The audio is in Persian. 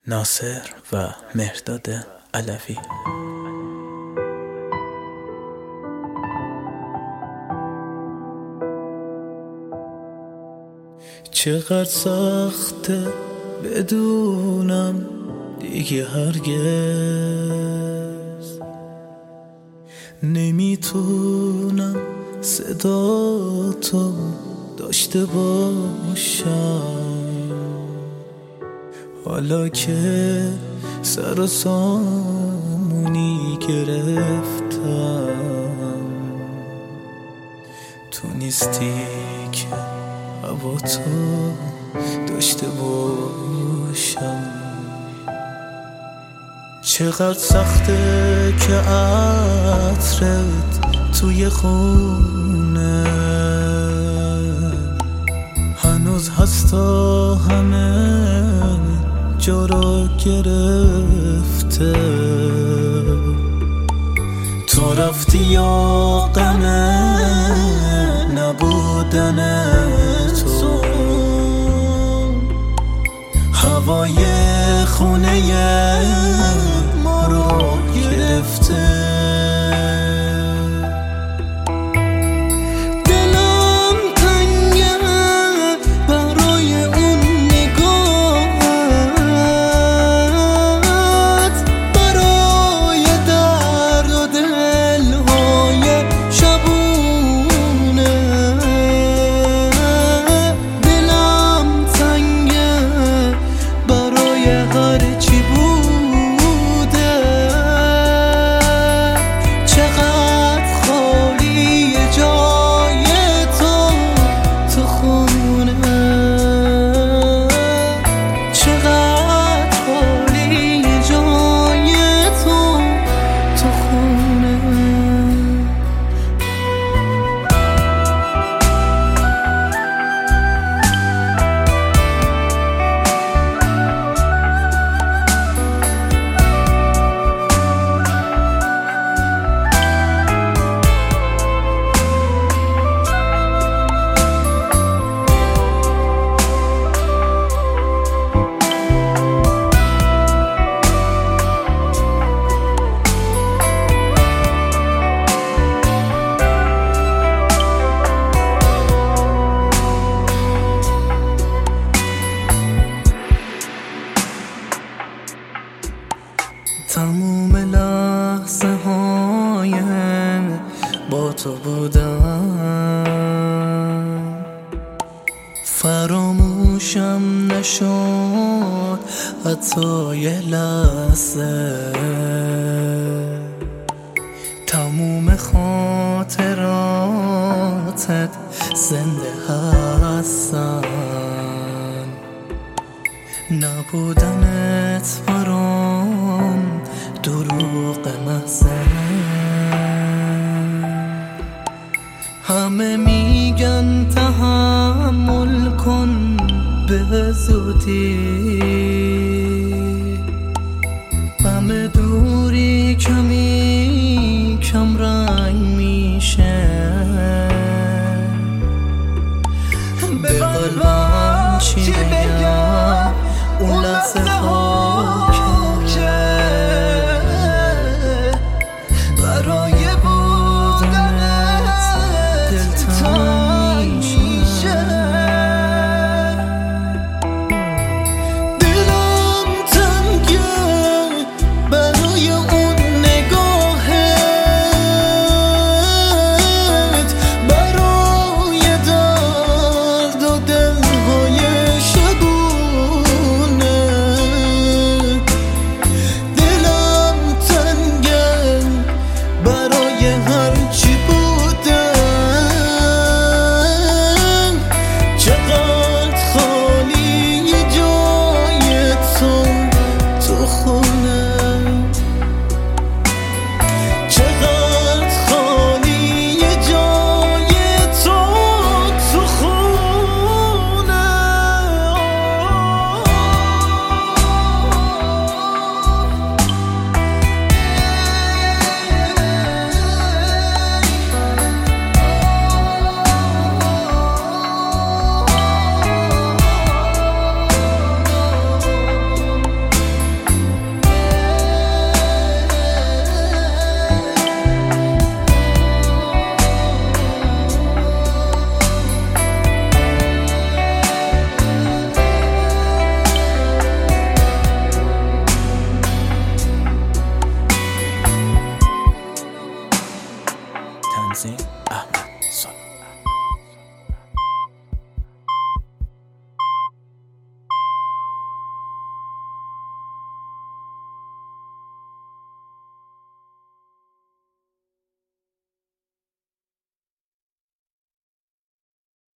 ناصر و مهرداد علوی. چقدر سخته بدونم دیگه هرگز نمیتونم صدا تو داشته باشم، حالا که سر و سامونی گرفتم. تو نیستی که هوا تو داشته باشم. چقدر سخته که عطرت توی خونه هنوز هست تا همه جا را گرفته. تو رفتی یا غمه نبودن تو، هوای خونه ما رو گرفته. تموم لحظه های با تو بودم، فراموشم نشد حتی یه لحظه. تموم خاطراتت زنده هستن، نبودنت برام دروغ محضه. همه میگن تحمل کن به زودی، همه دوری کمی کم رنگ میشه. به قلبم چی بگم اون لحظه ها که برای بودنت دلتنگ میشه. دلم تنگه برای اون نگاهت، برای درد و دلهای شبونه. بنزین.